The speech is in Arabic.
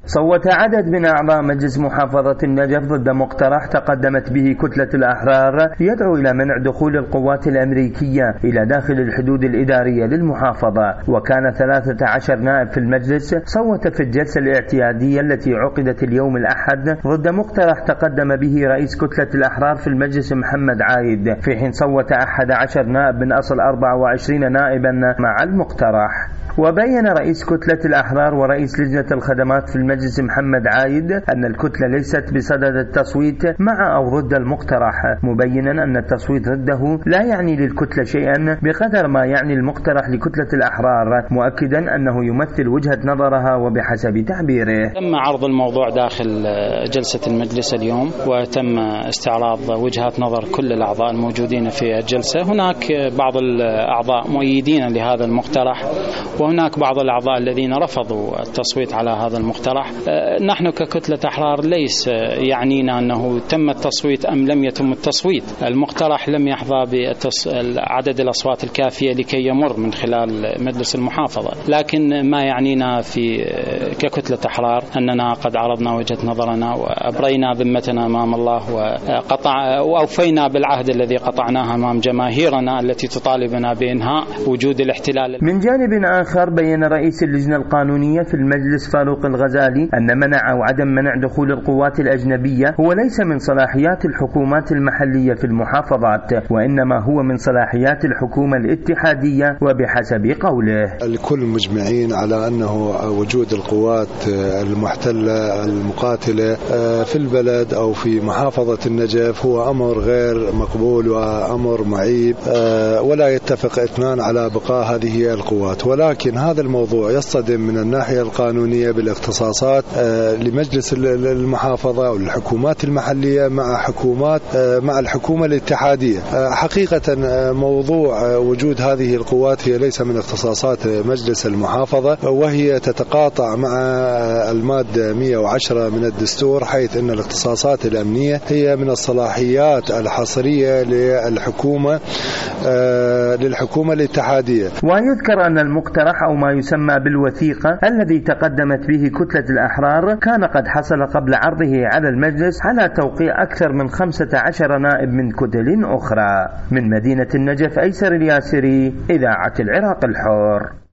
صوت عدد من أعضاء مجلس محافظة النجف ضد مقترح تقدمت به كتلة الأحرار يدعو إلى منع دخول القوات الأمريكية إلى داخل الحدود الإدارية للمحافظة. وكان 13 نائب في المجلس صوت في الجلسة الاعتيادية التي عقدت اليوم الأحد ضد مقترح تقدم به رئيس كتلة الأحرار في المجلس محمد عايد، في حين صوت 11 نائب من أصل 24 نائبا مع المقترح. وبين رئيس كتلة الأحرار ورئيس لجنة الخدمات في المجلس محمد عايد أن الكتلة ليست بصدد التصويت مع أو ضد المقترح، مبينا أن التصويت ضده لا يعني للكتلة شيئا بقدر ما يعني المقترح لكتلة الأحرار، مؤكدا أنه يمثل وجهة نظرها وبحسب تعبيره. تم عرض الموضوع داخل جلسة المجلس اليوم، وتم استعراض وجهات نظر كل الأعضاء الموجودين في الجلسة. هناك بعض الأعضاء مؤيدين لهذا المقترح، وهناك بعض الأعضاء الذين رفضوا التصويت على هذا المقترح. نحن ككتلة أحرار ليس يعنينا أنه تم التصويت أم لم يتم التصويت. المقترح لم يحظى بعدد الأصوات الكافية لكي يمر من خلال مجلس المحافظة، لكن ما يعنينا في ككتلة أحرار أننا قد عرضنا وجهة نظرنا وأبرينا ذمتنا أمام الله وأوفينا بالعهد الذي قطعناه أمام جماهيرنا التي تطالبنا بإنهاء وجود الاحتلال. من جانب آخر بين رئيس اللجنة القانونية في المجلس فاروق الغزالي أن منع أو عدم منع دخول القوات الأجنبية هو ليس من صلاحيات الحكومات المحلية في المحافظات، وإنما هو من صلاحيات الحكومة الاتحادية. وبحسب قوله الكل مجمعين على أنه وجود القوات المحتلة المقاتلة في البلد أو في محافظة النجف هو أمر غير مقبول وأمر معيب، ولا يتفق اثنان على بقاء هذه القوات. ولكن هذا الموضوع يصطدم من الناحية القانونية بالاختصاصات لمجلس المحافظة والحكومات المحلية مع الحكومة الاتحادية. حقيقة موضوع وجود هذه القوات هي ليس من اختصاصات مجلس المحافظة، وهي تتقاطع مع المادة 110 من الدستور، حيث أن الاختصاصات الأمنية هي من الصلاحيات الحصرية للحكومة الاتحادية. ويذكر أن المقترح أو ما يسمى بالوثيقة الذي تقدمت به كتلة الأحرار كان قد حصل قبل عرضه على المجلس على توقيع أكثر من 15 نائب من كتل أخرى. من مدينة النجف، أيسر الياسري، إذاعة العراق الحر.